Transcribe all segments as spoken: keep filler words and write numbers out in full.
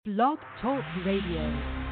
Blog Talk Radio.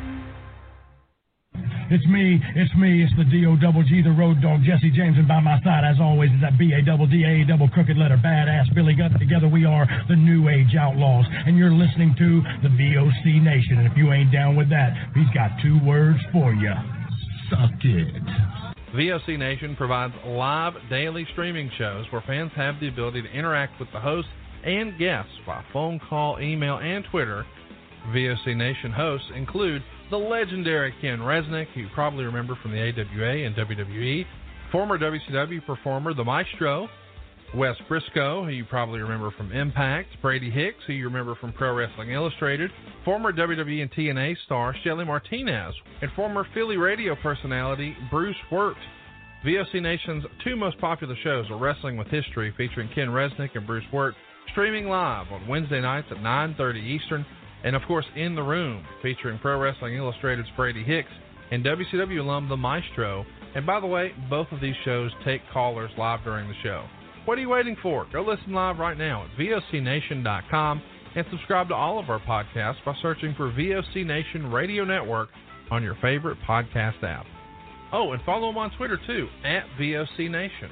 It's me, it's me, it's the D O double G, the road dog, Jesse James, and by my side, as always, is that B A double D A double crooked letter, badass Billy Gunn. Together we are the New Age Outlaws, and you're listening to the V O C Nation, and if you ain't down with that, he's got two words for you. Suck it. V O C Nation provides live daily streaming shows where fans have the ability to interact with the hosts and guests by phone call, email, and Twitter. V O C Nation hosts include the legendary Ken Resnick, who you probably remember from the A W A and W W E, former W C W performer The Maestro, Wes Briscoe, who you probably remember from Impact, Brady Hicks, who you remember from Pro Wrestling Illustrated, former W W E and T N A star Shelly Martinez, and former Philly radio personality Bruce Wirt. V O C Nation's two most popular shows are Wrestling with History, featuring Ken Resnick and Bruce Wirt, streaming live on Wednesday nights at nine thirty Eastern, and of course In the Room, featuring Pro Wrestling Illustrated's Brady Hicks and W C W alum The Maestro. And by the way, both of these shows take callers live during the show. What are you waiting for? Go listen live right now at V O C nation dot com and subscribe to all of our podcasts by searching for V O C Nation Radio Network on your favorite podcast app. Oh, and follow them on Twitter too, at V O C Nation.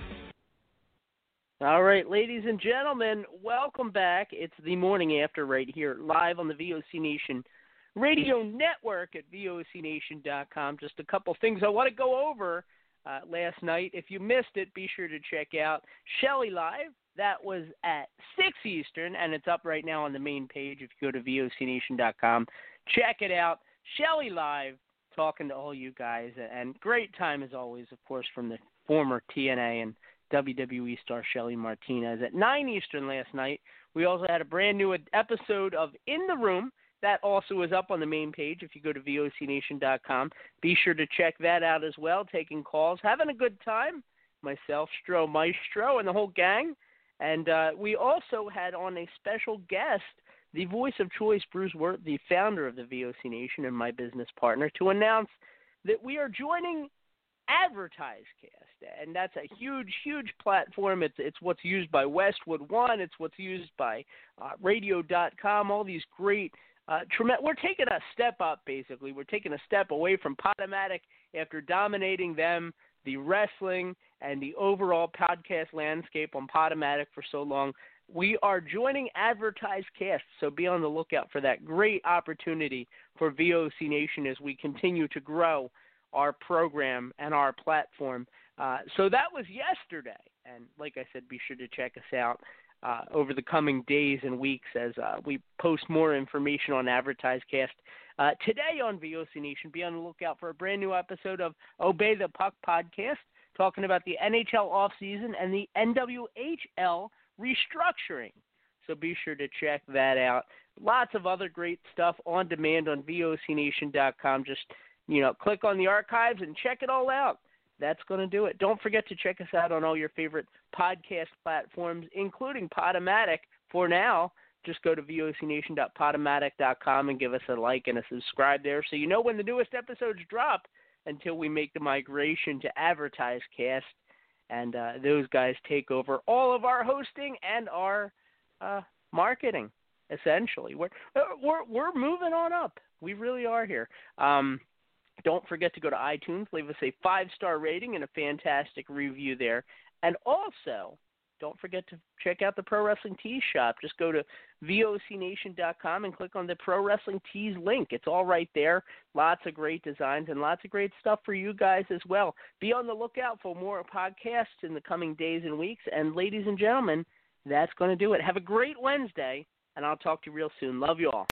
All right, ladies and gentlemen, welcome back. It's the morning after right here, live on the V O C Nation Radio Network at V O C nation dot com. Just a couple things I want to go over uh, last night. If you missed it, be sure to check out Shelly Live. That was at six Eastern, and it's up right now on the main page if you go to V O C nation dot com. Check it out. Shelly Live, talking to all you guys, and great time as always, of course, from the former T N A and W W E star Shelly Martinez. At nine Eastern last night, we also had a brand new episode of In the Room. That also is up on the main page if you go to V O C nation dot com. Be sure to check that out as well, taking calls, having a good time. Myself, Stro Maestro, and the whole gang. And uh, we also had on a special guest, the voice of choice, Bruce Wirt, the founder of the V O C Nation and my business partner, to announce that we are joining AdvertiseCast, and that's a huge, huge platform. It's it's what's used by Westwood One. It's what's used by uh, radio dot com, all these great uh, – we're taking a step up, basically. We're taking a step away from Podomatic after dominating them, the wrestling, and the overall podcast landscape on Podomatic for so long. We are joining AdvertiseCast, so be on the lookout for that great opportunity for V O C Nation as we continue to grow our program and our platform. Uh, so that was yesterday. And like I said, be sure to check us out uh, over the coming days and weeks as uh, we post more information on AdvertiseCast. Uh, today on V O C Nation, be on the lookout for a brand new episode of Obey the Puck podcast, talking about the N H L offseason and the N W H L restructuring. So be sure to check that out. Lots of other great stuff on demand on V O C nation dot com. Just You know, click on the archives and check it all out. That's going to do it. Don't forget to check us out on all your favorite podcast platforms, including Podomatic. For now, just go to V O C nation dot podomatic dot com and give us a like and a subscribe there so you know when the newest episodes drop until we make the migration to AdvertiseCast. And uh, those guys take over all of our hosting and our uh, marketing, essentially. We're, we're, we're moving on up. We really are here. Um Don't forget to go to iTunes, leave us a five-star rating and a fantastic review there. And also, don't forget to check out the Pro Wrestling Tees shop. Just go to V O C nation dot com and click on the Pro Wrestling Tees link. It's all right there. Lots of great designs and lots of great stuff for you guys as well. Be on the lookout for more podcasts in the coming days and weeks. And ladies and gentlemen, that's going to do it. Have a great Wednesday, and I'll talk to you real soon. Love you all.